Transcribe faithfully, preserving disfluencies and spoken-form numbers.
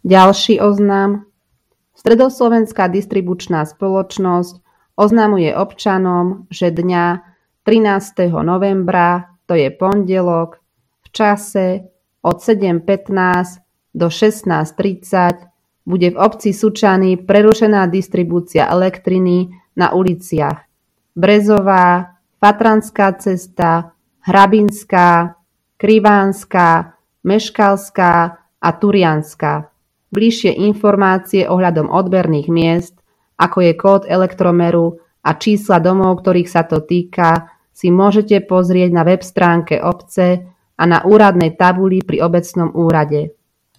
Ďalší oznam. Stredoslovenská distribučná spoločnosť oznamuje občanom, že dňa trinásteho novembra, to je pondelok, v čase od sedem pätnásť do šestnásť tridsať bude v obci Sučany prerušená distribúcia elektriny na uliciach Brezová, Fatranská cesta, Hrabinská, Krivánska, Meškalská a Turianská. Bližšie informácie ohľadom odberných miest, ako je kód elektromeru a čísla domov, ktorých sa to týka, si môžete pozrieť na web stránke obce a na úradnej tabuli pri obecnom úrade.